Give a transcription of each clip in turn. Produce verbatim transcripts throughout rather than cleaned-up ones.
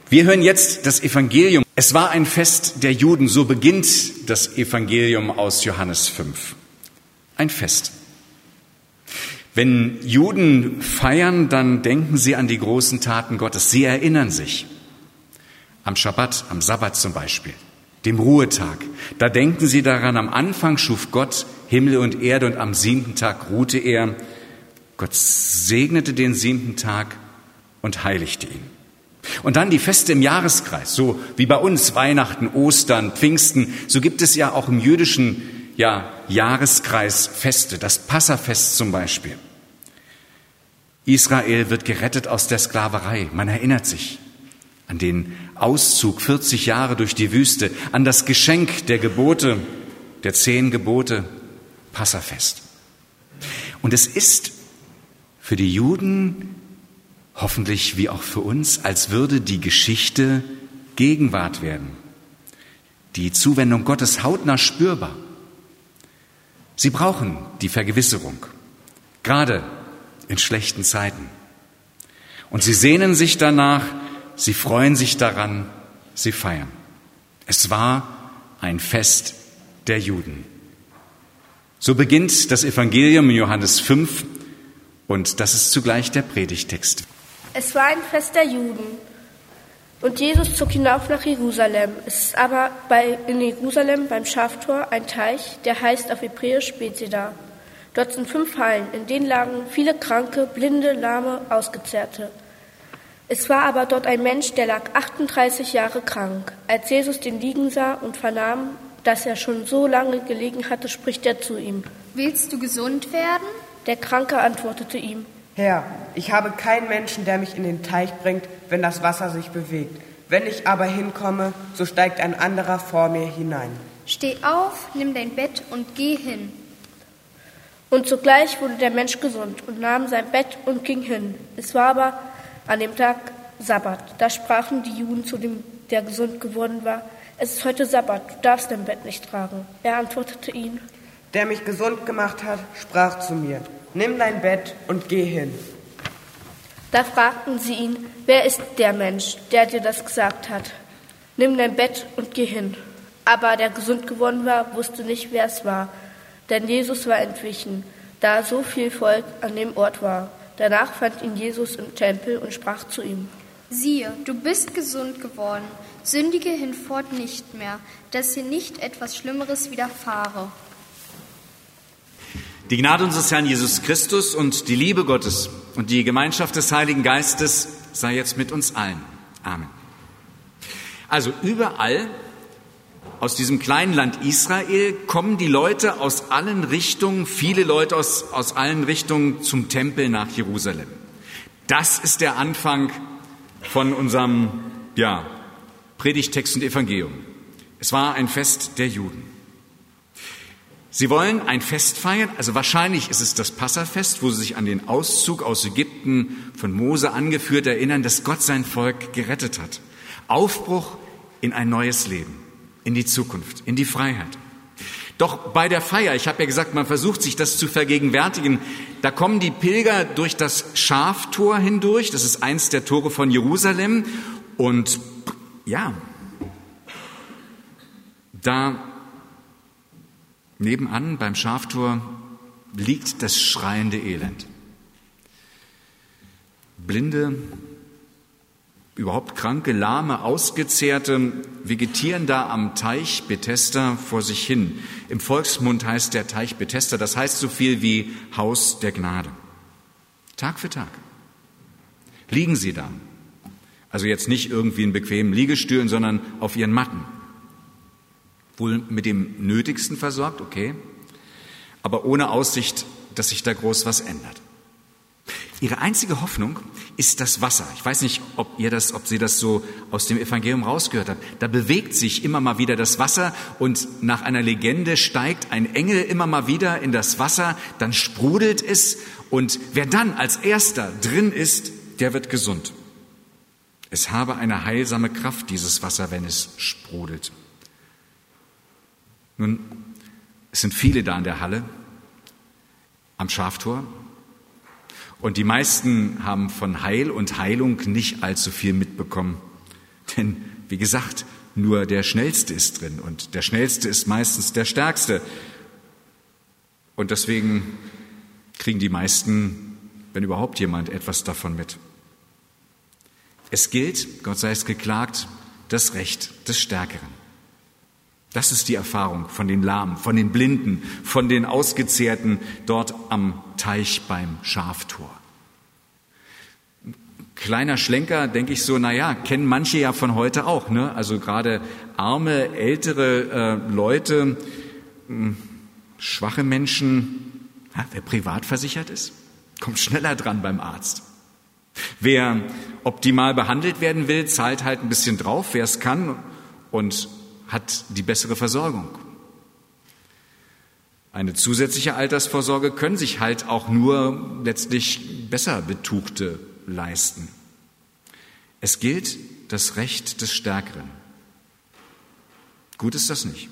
Wir hören jetzt das Evangelium. Es war ein Fest der Juden, so beginnt das Evangelium aus Johannes fünf. Ein Fest. Wenn Juden feiern, dann denken sie an die großen Taten Gottes. Sie erinnern sich. Am Schabbat, am Sabbat zum Beispiel, dem Ruhetag. Da denken sie daran, am Anfang schuf Gott Himmel und Erde und am siebten Tag ruhte er. Gott segnete den siebten Tag und heiligte ihn. Und dann die Feste im Jahreskreis, so wie bei uns Weihnachten, Ostern, Pfingsten, so gibt es ja auch im jüdischen ja, Jahreskreis Feste, das Passafest zum Beispiel. Israel wird gerettet aus der Sklaverei, man erinnert sich an den Auszug vierzig Jahre durch die Wüste, an das Geschenk der Gebote, der zehn Gebote, Passafest. Und es ist für die Juden hoffentlich wie auch für uns, als würde die Geschichte Gegenwart werden. Die Zuwendung Gottes hautnah spürbar. Sie brauchen die Vergewisserung, gerade in schlechten Zeiten. Und sie sehnen sich danach, sie freuen sich daran, sie feiern. Es war ein Fest der Juden. So beginnt das Evangelium in Johannes fünf und das ist zugleich der Predigtext. Es war ein Fest der Juden und Jesus zog hinauf nach Jerusalem. Es ist aber bei, in Jerusalem beim Schaftor ein Teich, der heißt auf Hebräisch Bethesda. Dort sind fünf Hallen, in denen lagen viele Kranke, Blinde, Lahme, Ausgezehrte. Es war aber dort ein Mensch, der lag achtunddreißig Jahre krank. Als Jesus den liegen sah und vernahm, dass er schon so lange gelegen hatte, spricht er zu ihm: Willst du gesund werden? Der Kranke antwortete ihm: Herr, ich habe keinen Menschen, der mich in den Teich bringt, wenn das Wasser sich bewegt. Wenn ich aber hinkomme, so steigt ein anderer vor mir hinein. Steh auf, nimm dein Bett und geh hin. Und sogleich wurde der Mensch gesund und nahm sein Bett und ging hin. Es war aber an dem Tag Sabbat. Da sprachen die Juden zu dem, der gesund geworden war: Es ist heute Sabbat, du darfst dein Bett nicht tragen. Er antwortete ihnen: Der mich gesund gemacht hat, sprach zu mir: Nimm dein Bett und geh hin. Da fragten sie ihn: Wer ist der Mensch, der dir das gesagt hat? Nimm dein Bett und geh hin. Aber der gesund geworden war, wusste nicht, wer es war, denn Jesus war entwichen, da so viel Volk an dem Ort war. Danach fand ihn Jesus im Tempel und sprach zu ihm: Siehe, du bist gesund geworden, sündige hinfort nicht mehr, dass dir nicht etwas Schlimmeres widerfahre. Die Gnade unseres Herrn Jesus Christus und die Liebe Gottes und die Gemeinschaft des Heiligen Geistes sei jetzt mit uns allen. Amen. Also überall aus diesem kleinen Land Israel kommen die Leute aus allen Richtungen, viele Leute aus, aus allen Richtungen zum Tempel nach Jerusalem. Das ist der Anfang von unserem ja, Predigtext und Evangelium. Es war ein Fest der Juden. Sie wollen ein Fest feiern, also wahrscheinlich ist es das Passafest, wo sie sich an den Auszug aus Ägypten von Mose angeführt erinnern, dass Gott sein Volk gerettet hat. Aufbruch in ein neues Leben, in die Zukunft, in die Freiheit. Doch bei der Feier, ich habe ja gesagt, man versucht sich das zu vergegenwärtigen, da kommen die Pilger durch das Schaftor hindurch, das ist eins der Tore von Jerusalem, und ja, da nebenan beim Schaftor liegt das schreiende Elend. Blinde, überhaupt Kranke, Lahme, Ausgezehrte vegetieren da am Teich Bethesda vor sich hin. Im Volksmund heißt der Teich Bethesda, das heißt so viel wie Haus der Gnade. Tag für Tag liegen sie da. Also jetzt nicht irgendwie in bequemen Liegestühlen, sondern auf ihren Matten. Wohl mit dem Nötigsten versorgt, okay, aber ohne Aussicht, dass sich da groß was ändert. Ihre einzige Hoffnung ist das Wasser. Ich weiß nicht, ob ihr das, ob Sie das so aus dem Evangelium rausgehört habt. Da bewegt sich immer mal wieder das Wasser und nach einer Legende steigt ein Engel immer mal wieder in das Wasser, dann sprudelt es und wer dann als Erster drin ist, der wird gesund. Es habe eine heilsame Kraft, dieses Wasser, wenn es sprudelt. Nun, es sind viele da in der Halle am Schaftor und die meisten haben von Heil und Heilung nicht allzu viel mitbekommen. Denn, wie gesagt, nur der Schnellste ist drin und der Schnellste ist meistens der Stärkste. Und deswegen kriegen die meisten, wenn überhaupt jemand, etwas davon mit. Es gilt, Gott sei es geklagt, das Recht des Stärkeren. Das ist die Erfahrung von den Lahmen, von den Blinden, von den Ausgezehrten dort am Teich beim Schaftor. Kleiner Schlenker, denke ich so, naja, kennen manche ja von heute auch, ne? Also gerade arme, ältere äh, Leute, mh, schwache Menschen, ja, wer privat versichert ist, kommt schneller dran beim Arzt. Wer optimal behandelt werden will, zahlt halt ein bisschen drauf, wer es kann und hat die bessere Versorgung. Eine zusätzliche Altersvorsorge können sich halt auch nur letztlich besser Betuchte leisten. Es gilt das Recht des Stärkeren. Gut ist das nicht.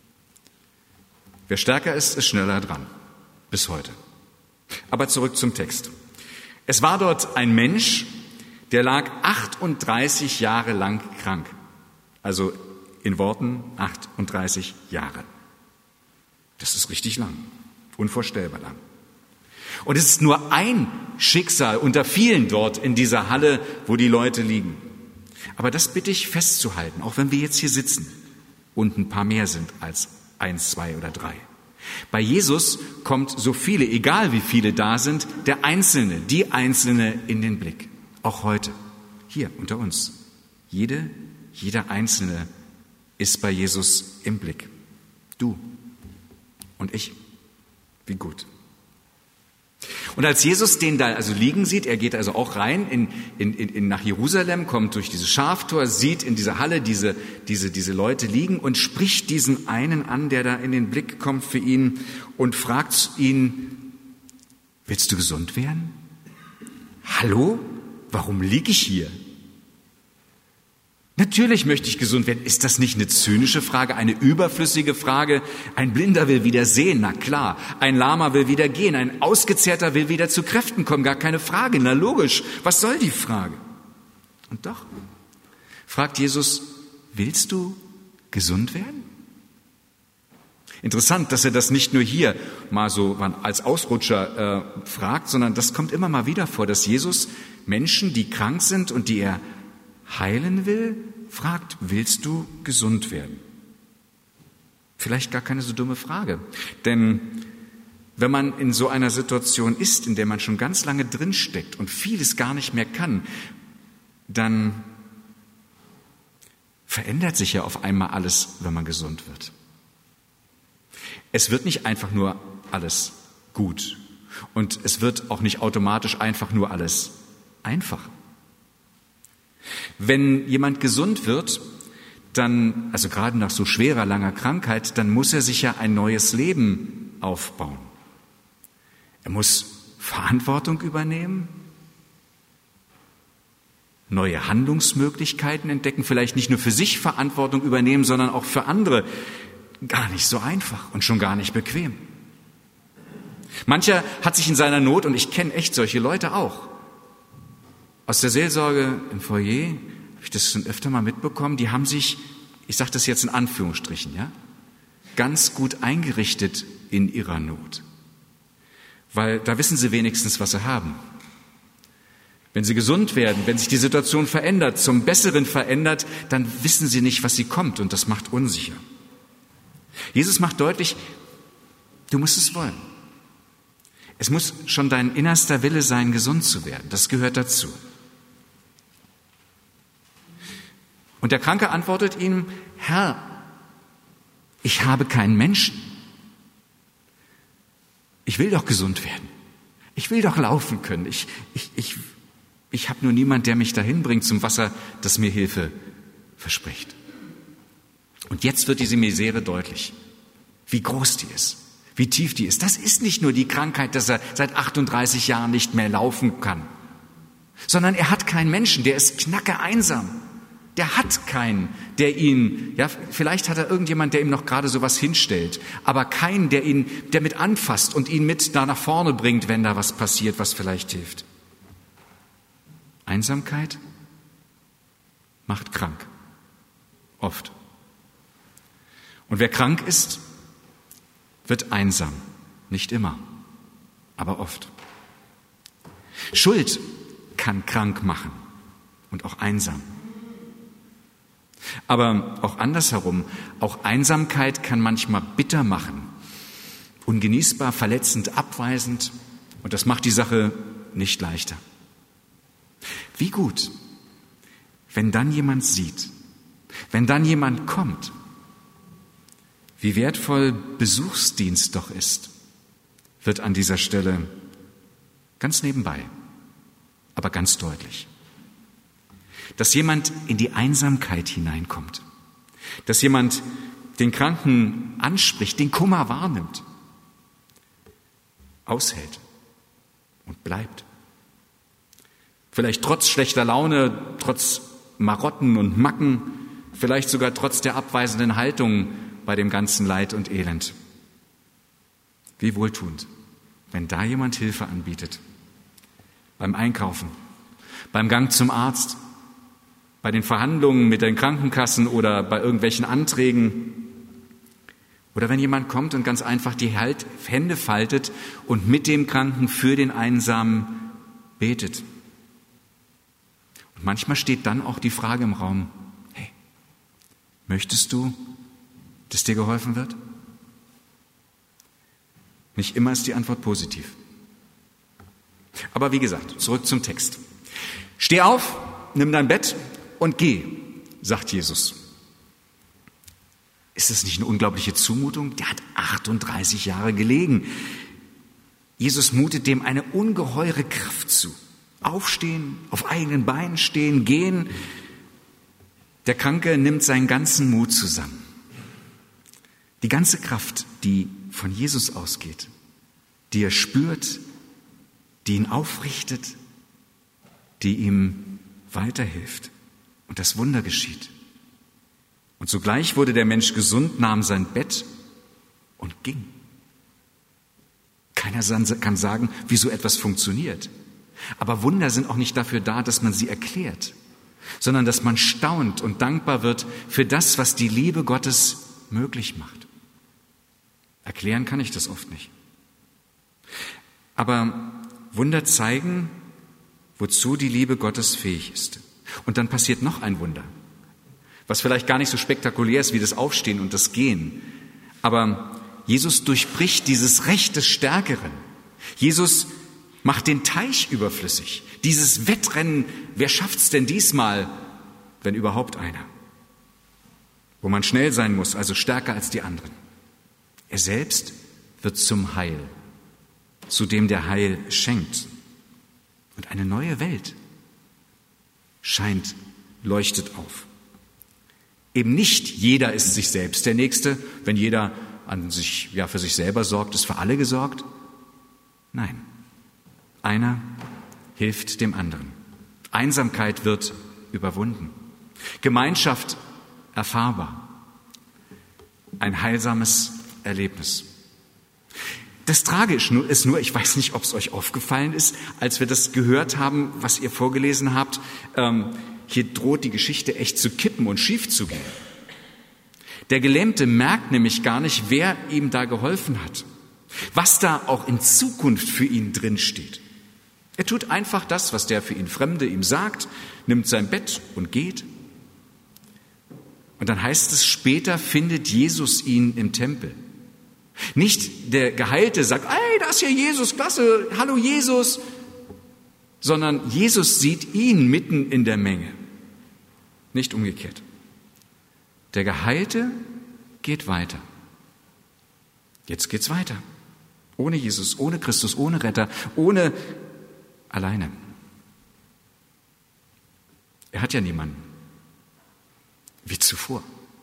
Wer stärker ist, ist schneller dran. Bis heute. Aber zurück zum Text. Es war dort ein Mensch, der lag achtunddreißig Jahre lang krank. Also in Worten achtunddreißig Jahre. Das ist richtig lang. Unvorstellbar lang. Und es ist nur ein Schicksal unter vielen dort in dieser Halle, wo die Leute liegen. Aber das bitte ich festzuhalten, auch wenn wir jetzt hier sitzen und ein paar mehr sind als eins, zwei oder drei. Bei Jesus kommt so viele, egal wie viele da sind, der Einzelne, die Einzelne in den Blick. Auch heute, hier unter uns. Jede, jeder Einzelne ist bei Jesus im Blick. Du und ich. Wie gut. Und als Jesus den da also liegen sieht, er geht also auch rein in, in, in, nach Jerusalem, kommt durch dieses Schaftor, sieht in dieser Halle diese, diese, diese Leute liegen und spricht diesen einen an, der da in den Blick kommt für ihn und fragt ihn, willst du gesund werden? Hallo? Warum liege ich hier? Natürlich möchte ich gesund werden. Ist das nicht eine zynische Frage, eine überflüssige Frage? Ein Blinder will wieder sehen, na klar. Ein Lahmer will wieder gehen, ein Ausgezehrter will wieder zu Kräften kommen, gar keine Frage. Na logisch, was soll die Frage? Und doch fragt Jesus, willst du gesund werden? Interessant, dass er das nicht nur hier mal so als Ausrutscher äh, fragt, sondern das kommt immer mal wieder vor, dass Jesus Menschen, die krank sind und die er heilen will, fragt, willst du gesund werden? Vielleicht gar keine so dumme Frage. Denn wenn man in so einer Situation ist, in der man schon ganz lange drinsteckt und vieles gar nicht mehr kann, dann verändert sich ja auf einmal alles, wenn man gesund wird. Es wird nicht einfach nur alles gut und es wird auch nicht automatisch einfach nur alles einfach. Wenn jemand gesund wird, dann, also gerade nach so schwerer, langer Krankheit, dann muss er sich ja ein neues Leben aufbauen. Er muss Verantwortung übernehmen, neue Handlungsmöglichkeiten entdecken, vielleicht nicht nur für sich Verantwortung übernehmen, sondern auch für andere. Gar nicht so einfach und schon gar nicht bequem. Mancher hat sich in seiner Not, und ich kenne echt solche Leute auch, aus der Seelsorge im Foyer, habe ich das schon öfter mal mitbekommen, die haben sich, ich sage das jetzt in Anführungsstrichen, ja, ganz gut eingerichtet in ihrer Not. Weil da wissen sie wenigstens, was sie haben. Wenn sie gesund werden, wenn sich die Situation verändert, zum Besseren verändert, dann wissen sie nicht, was sie kommt und das macht unsicher. Jesus macht deutlich, du musst es wollen. Es muss schon dein innerster Wille sein, gesund zu werden. Das gehört dazu. Und der Kranke antwortet ihm, Herr, ich habe keinen Menschen. Ich will doch gesund werden. Ich will doch laufen können. Ich, ich, ich, ich habe nur niemand, der mich dahin bringt zum Wasser, das mir Hilfe verspricht. Und jetzt wird diese Misere deutlich, wie groß die ist, wie tief die ist. Das ist nicht nur die Krankheit, dass er seit achtunddreißig Jahren nicht mehr laufen kann, sondern er hat keinen Menschen, der ist knacke einsam. Der hat keinen, der ihn, ja, vielleicht hat er irgendjemand, der ihm noch gerade sowas hinstellt, aber keinen, der ihn, der mit anfasst und ihn mit da nach vorne bringt, wenn da was passiert, was vielleicht hilft. Einsamkeit? macht krank. Oft. Und wer krank ist, wird einsam. Nicht immer, aber oft. Schuld kann krank machen und auch einsam. Aber auch andersherum, auch Einsamkeit kann manchmal bitter machen, ungenießbar, verletzend, abweisend, und das macht die Sache nicht leichter. Wie gut, wenn dann jemand sieht, wenn dann jemand kommt, wie wertvoll Besuchsdienst doch ist, wird an dieser Stelle ganz nebenbei, aber ganz deutlich. Dass jemand in die Einsamkeit hineinkommt, dass jemand den Kranken anspricht, den Kummer wahrnimmt, aushält und bleibt. Vielleicht trotz schlechter Laune, trotz Marotten und Macken, vielleicht sogar trotz der abweisenden Haltung bei dem ganzen Leid und Elend. Wie wohltuend, wenn da jemand Hilfe anbietet. Beim Einkaufen, beim Gang zum Arzt, bei den Verhandlungen mit den Krankenkassen oder bei irgendwelchen Anträgen. Oder wenn jemand kommt und ganz einfach die Hände faltet und mit dem Kranken für den Einsamen betet. Und manchmal steht dann auch die Frage im Raum, hey, möchtest du, dass dir geholfen wird? Nicht immer ist die Antwort positiv. Aber wie gesagt, zurück zum Text. Steh auf, nimm dein Bett und geh, sagt Jesus. Ist das nicht eine unglaubliche Zumutung? Der hat achtunddreißig Jahre gelegen. Jesus mutet dem eine ungeheure Kraft zu. Aufstehen, auf eigenen Beinen stehen, gehen. Der Kranke nimmt seinen ganzen Mut zusammen. Die ganze Kraft, die von Jesus ausgeht, die er spürt, die ihn aufrichtet, die ihm weiterhilft. Und das Wunder geschieht. Und sogleich wurde der Mensch gesund, nahm sein Bett und ging. Keiner kann sagen, wie so etwas funktioniert. Aber Wunder sind auch nicht dafür da, dass man sie erklärt, sondern dass man staunt und dankbar wird für das, was die Liebe Gottes möglich macht. Erklären kann ich das oft nicht. Aber Wunder zeigen, wozu die Liebe Gottes fähig ist. Und dann passiert noch ein Wunder, was vielleicht gar nicht so spektakulär ist wie das Aufstehen und das Gehen. Aber Jesus durchbricht dieses Recht des Stärkeren. Jesus macht den Teich überflüssig. Dieses Wettrennen, wer schafft's denn diesmal, wenn überhaupt einer? Wo man schnell sein muss, also stärker als die anderen. Er selbst wird zum Heil, zu dem der Heil schenkt. Und eine neue Welt scheint, leuchtet auf. Eben nicht jeder ist sich selbst der Nächste. Wenn jeder an sich, ja, für sich selber sorgt, ist für alle gesorgt. Nein, einer hilft dem anderen. Einsamkeit wird überwunden. Gemeinschaft erfahrbar. Ein heilsames Erlebnis. Das Tragische ist nur, ich weiß nicht, ob es euch aufgefallen ist, als wir das gehört haben, was ihr vorgelesen habt, ähm, hier droht die Geschichte echt zu kippen und schief zu gehen. Der Gelähmte merkt nämlich gar nicht, wer ihm da geholfen hat, was da auch in Zukunft für ihn drinsteht. Er tut einfach das, was der für ihn Fremde ihm sagt, nimmt sein Bett und geht. Und dann heißt es, später findet Jesus ihn im Tempel. Nicht der Geheilte sagt, ey, da ist ja Jesus, klasse, hallo Jesus, sondern Jesus sieht ihn mitten in der Menge. Nicht umgekehrt. Der Geheilte geht weiter. Jetzt geht's weiter. Ohne Jesus, ohne Christus, ohne Retter, ohne alleine. Er hat ja niemanden. Wie zuvor.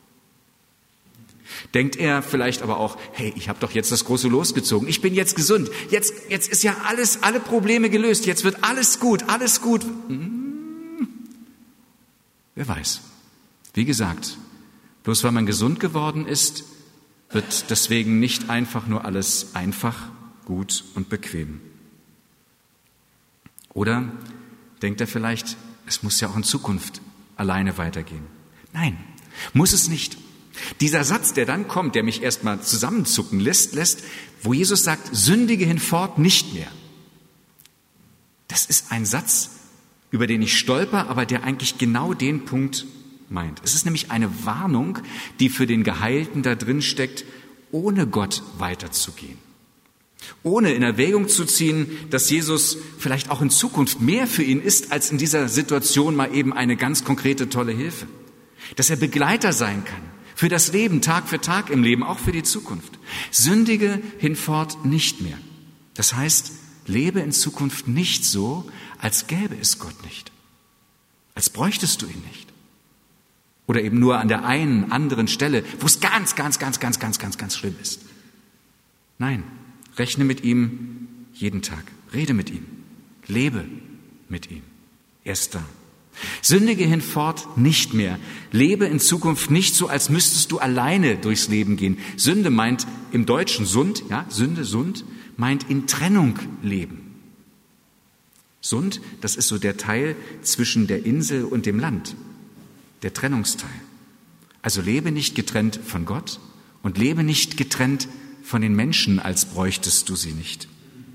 Denkt er vielleicht aber auch, hey, ich habe doch jetzt das große Los gezogen, ich bin jetzt gesund, jetzt, jetzt ist ja alles, alle Probleme gelöst, jetzt wird alles gut, alles gut. Hm. Wer weiß. Wie gesagt, bloß weil man gesund geworden ist, wird deswegen nicht einfach nur alles einfach, gut und bequem. Oder denkt er vielleicht, es muss ja auch in Zukunft alleine weitergehen. Nein, muss es nicht. Dieser Satz, der dann kommt, der mich erstmal zusammenzucken lässt, lässt, wo Jesus sagt, sündige hinfort nicht mehr. Das ist ein Satz, über den ich stolper, aber der eigentlich genau den Punkt meint. Es ist nämlich eine Warnung, die für den Geheilten da drin steckt, ohne Gott weiterzugehen. Ohne in Erwägung zu ziehen, dass Jesus vielleicht auch in Zukunft mehr für ihn ist, als in dieser Situation mal eben eine ganz konkrete, tolle Hilfe. Dass er Begleiter sein kann für das Leben, Tag für Tag im Leben, auch für die Zukunft. Sündige hinfort nicht mehr. Das heißt, lebe in Zukunft nicht so, als gäbe es Gott nicht. Als bräuchtest du ihn nicht. Oder eben nur an der einen, anderen Stelle, wo es ganz, ganz, ganz, ganz, ganz, ganz, ganz schlimm ist. Nein, rechne mit ihm jeden Tag. Rede mit ihm. Lebe mit ihm. Er ist da. Sündige hinfort nicht mehr. Lebe in Zukunft nicht so, als müsstest du alleine durchs Leben gehen. Sünde meint im Deutschen Sund, ja, Sünde, Sund, meint in Trennung leben. Sund, das ist so der Teil zwischen der Insel und dem Land, der Trennungsteil. Also lebe nicht getrennt von Gott und lebe nicht getrennt von den Menschen, als bräuchtest du sie nicht.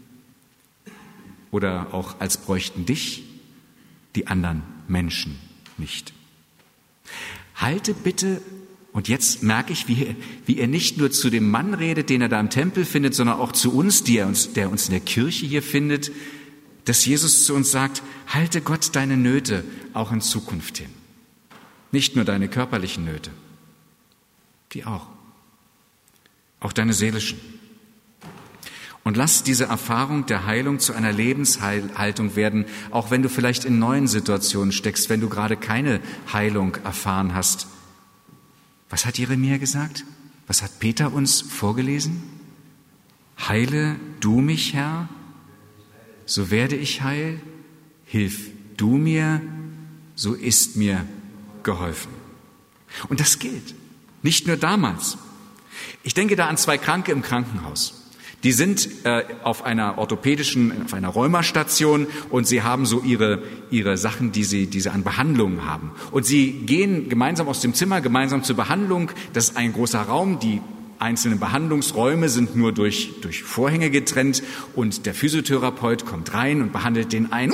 Oder auch als bräuchten dich die anderen Menschen nicht. Halte bitte, und jetzt merke ich, wie, wie er nicht nur zu dem Mann redet, den er da im Tempel findet, sondern auch zu uns, die er uns, der uns in der Kirche hier findet, dass Jesus zu uns sagt, halte Gott deine Nöte auch in Zukunft hin. Nicht nur deine körperlichen Nöte, die auch, auch deine seelischen. Und lass diese Erfahrung der Heilung zu einer Lebenshaltung werden, auch wenn du vielleicht in neuen Situationen steckst, wenn du gerade keine Heilung erfahren hast. Was hat Jeremia gesagt? Was hat Peter uns vorgelesen? Heile du mich, Herr, so werde ich heil. Hilf du mir, so ist mir geholfen. Und das gilt, nicht nur damals. Ich denke da an zwei Kranke im Krankenhaus. Die sind äh, auf einer orthopädischen, auf einer Rheumastation und sie haben so ihre, ihre Sachen, die sie, die sie an Behandlungen haben. Und sie gehen gemeinsam aus dem Zimmer, gemeinsam zur Behandlung. Das ist ein großer Raum. Die einzelnen Behandlungsräume sind nur durch, durch Vorhänge getrennt. Und der Physiotherapeut kommt rein und behandelt den einen.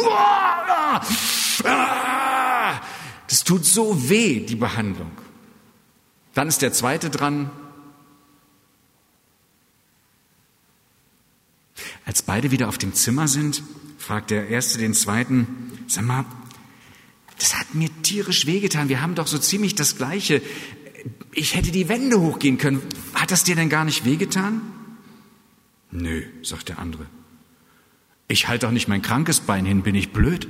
Das tut so weh, die Behandlung. Dann ist der zweite dran. Als beide wieder auf dem Zimmer sind, fragt der Erste den Zweiten, sag mal, das hat mir tierisch wehgetan, wir haben doch so ziemlich das Gleiche. Ich hätte die Wände hochgehen können. Hat das dir denn gar nicht wehgetan? Nö, sagt der andere. Ich halte doch nicht mein krankes Bein hin, bin ich blöd?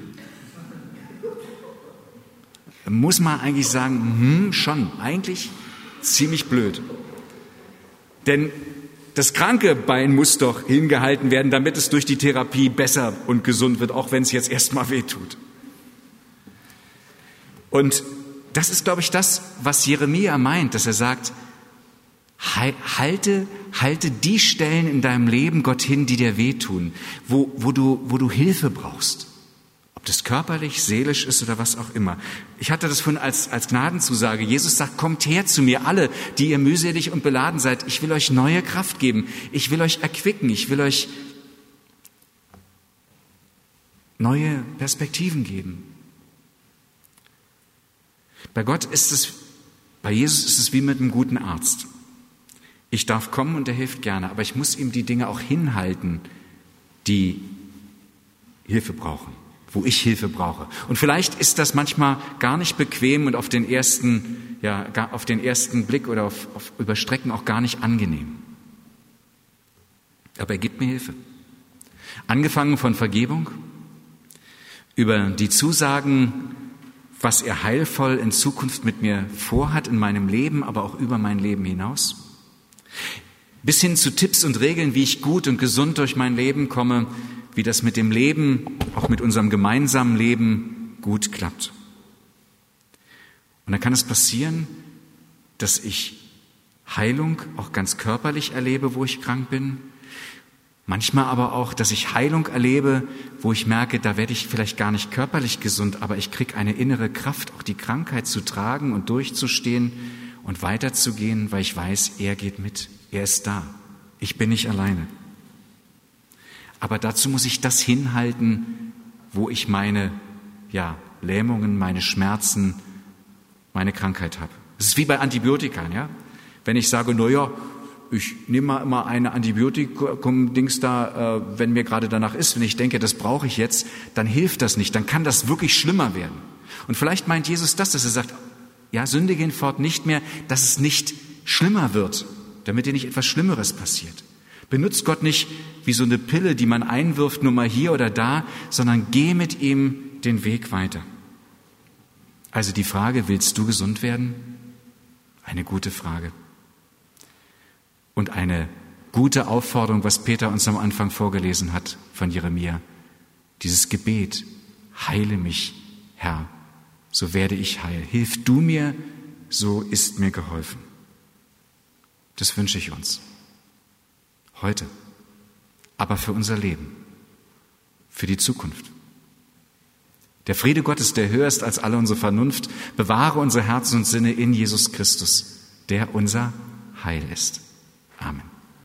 Muss man eigentlich sagen, hm, schon, eigentlich ziemlich blöd. Denn das kranke Bein muss doch hingehalten werden, damit es durch die Therapie besser und gesund wird, auch wenn es jetzt erstmal wehtut. Und das ist, glaube ich, das, was Jeremia meint, dass er sagt, halte, halte die Stellen in deinem Leben Gott hin, die dir wehtun, wo, wo du, wo du Hilfe brauchst. Ob das körperlich, seelisch ist oder was auch immer. Ich hatte das vorhin als, als Gnadenzusage. Jesus sagt, kommt her zu mir alle, die ihr mühselig und beladen seid. Ich will euch neue Kraft geben. Ich will euch erquicken. Ich will euch neue Perspektiven geben. Bei Gott ist es, bei Jesus ist es wie mit einem guten Arzt. Ich darf kommen und er hilft gerne, aber ich muss ihm die Dinge auch hinhalten, die Hilfe brauchen, wo ich Hilfe brauche. Und vielleicht ist das manchmal gar nicht bequem und auf den ersten, ja, auf den ersten Blick oder auf, auf Überstrecken auch gar nicht angenehm. Aber er gibt mir Hilfe. Angefangen von Vergebung, über die Zusagen, was er heilvoll in Zukunft mit mir vorhat in meinem Leben, aber auch über mein Leben hinaus. Bis hin zu Tipps und Regeln, wie ich gut und gesund durch mein Leben komme, wie das mit dem Leben, auch mit unserem gemeinsamen Leben gut klappt. Und dann kann es passieren, dass ich Heilung auch ganz körperlich erlebe, wo ich krank bin. Manchmal aber auch, dass ich Heilung erlebe, wo ich merke, da werde ich vielleicht gar nicht körperlich gesund, aber ich kriege eine innere Kraft, auch die Krankheit zu tragen und durchzustehen und weiterzugehen, weil ich weiß, er geht mit, er ist da. Ich bin nicht alleine. Aber dazu muss ich das hinhalten, wo ich meine ja, Lähmungen, meine Schmerzen, meine Krankheit habe. Es ist wie bei Antibiotika. Ja? Wenn ich sage, naja, ich nehme mal immer eine Antibiotikum-Dings da, äh, wenn mir gerade danach ist, wenn ich denke, das brauche ich jetzt, dann hilft das nicht, dann kann das wirklich schlimmer werden. Und vielleicht meint Jesus das, dass er sagt, ja, sündige hinfort nicht mehr, dass es nicht schlimmer wird, damit dir nicht etwas Schlimmeres passiert. Benutzt Gott nicht wie so eine Pille, die man einwirft, nur mal hier oder da, sondern geh mit ihm den Weg weiter. Also die Frage, willst du gesund werden? Eine gute Frage. Und eine gute Aufforderung, was Peter uns am Anfang vorgelesen hat von Jeremia. Dieses Gebet, heile mich, Herr, so werde ich heil. Hilf du mir, so ist mir geholfen. Das wünsche ich uns. Heute, aber für unser Leben, für die Zukunft. Der Friede Gottes, der höher ist als alle unsere Vernunft, bewahre unsere Herzen und Sinne in Jesus Christus, der unser Heil ist.